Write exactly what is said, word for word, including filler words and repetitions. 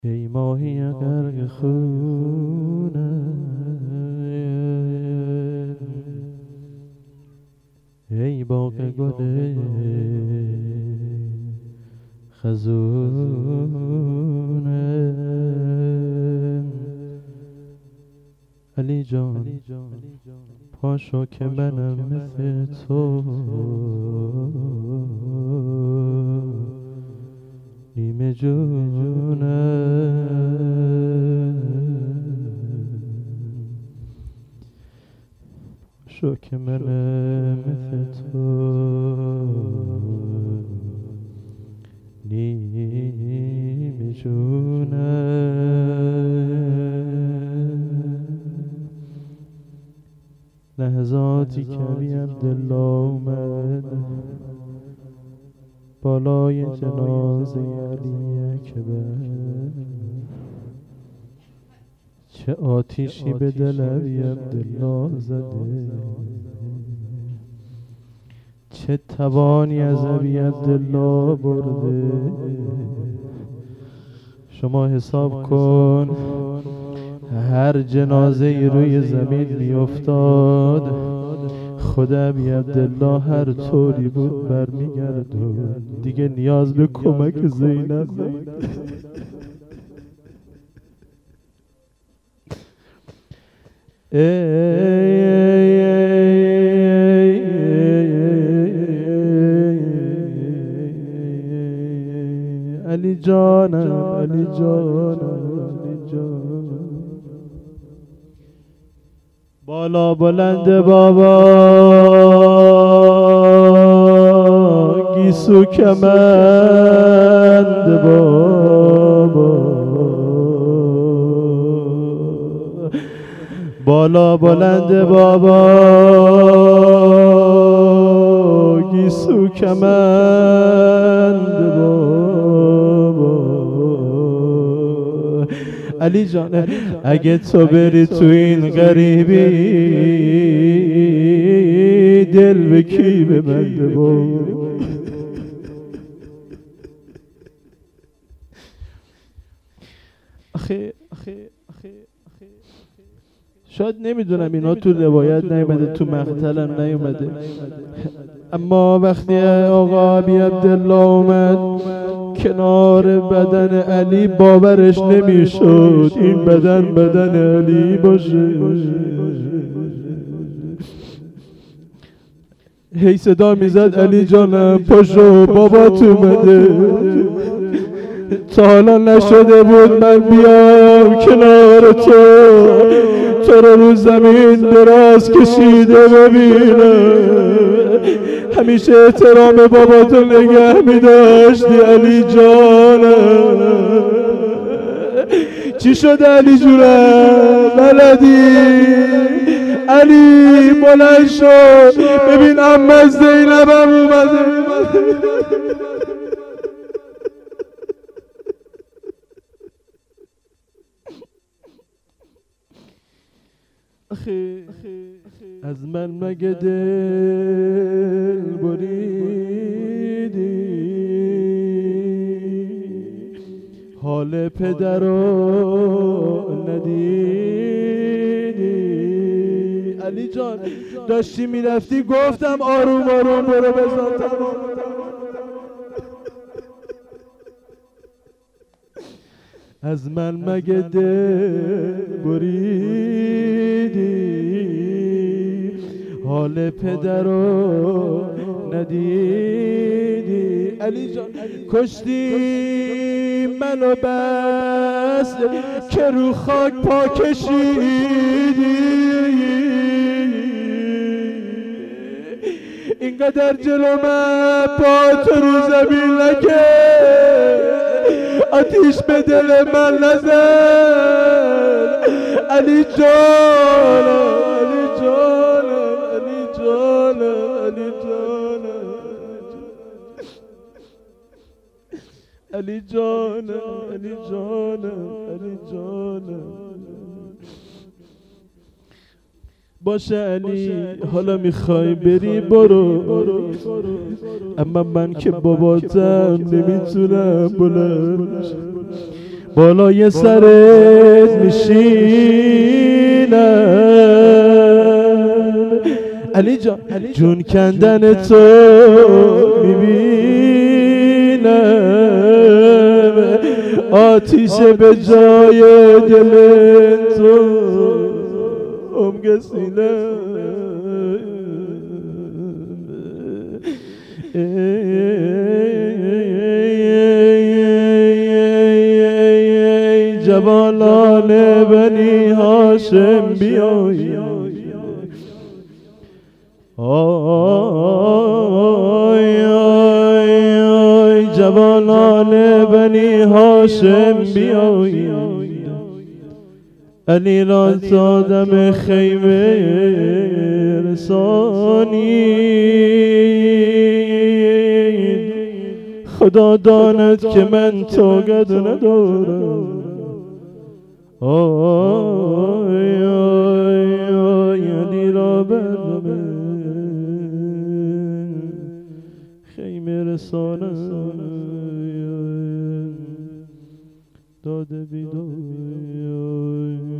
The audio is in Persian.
ای ماهی غرق خونه، ای باغ گل خزونه، علی جان پاشو که منم مثل تو، نیمه جونم پاشو که منم مثل تو، نیمه جونم. لحظاتی که علی عبدالله اومد بالای جنازه علی اکبر، چه آتیشی به دل علی عبدالله زده، چه توانی از علی عبدالله برده. شما حساب کن هر جنازه ای روی زمین می افتاد، خود علی عبدالله هر طوری بود برمیگردون، دیگه نیاز به کمک زینب نبود. علی جانم، علی جانم، علی جانم، بالا بلند بابا گیسو کمند بابا، بالا بلند بابا گیسو کمند بابا. علی جان اگه تو بری تو این غریبی، دل به کی ببنده بابا. آخه شاید نمیدونم اینا تو روایت نیومده، تو مقتل هم نیومده، اما وقتی آقا علی عبدالله اومد کنار بدن علی باورش نمیشد این بدن بدن علی باشه. هی صدا میزد علی جانم پاشو بابات اومده، تا حالا نشده بود من بیام کنار تو، تو رو رو زمین دراز کشیده ببینم، همیشه احترام باباتو نگه میداشتی علی جانم. چی شده علی جونم؟ بلدی؟ علی بلند شد ببین عمه زینبم اومده. از من مگه دل بریدی، حال پدر رو ندیدی. علی جان داشتی میرفتی گفتم آروم آروم برو بزن تمام. از من مگه دل بریدی، حال پدر رو ندیدی. علی جان کشتی منو بس که رو خاک پا کشیدی، اینقدر جلو من پا تو رو زمین نکرد، آتیش به دل من نزد. علی جانم، علی جانم، علی جانم، علی جانم، علی جانم، علی جانم، علی جانم. باشه علی حالا میخوای بری برو، اما من که باباتم نمیتونم بلند بالای سرت میشینم علی جان جون کندن تو میبینم آتیش به جای دل تو امگسینم جوانان بنی هاشم بیایی آی آی آی جوانان بنی هاشم بیایی علی را تا دم خیمه رسانید خدا داند که من طاقت ندارم آی آی آی علی را بردم خیمه رسانم داده بیدار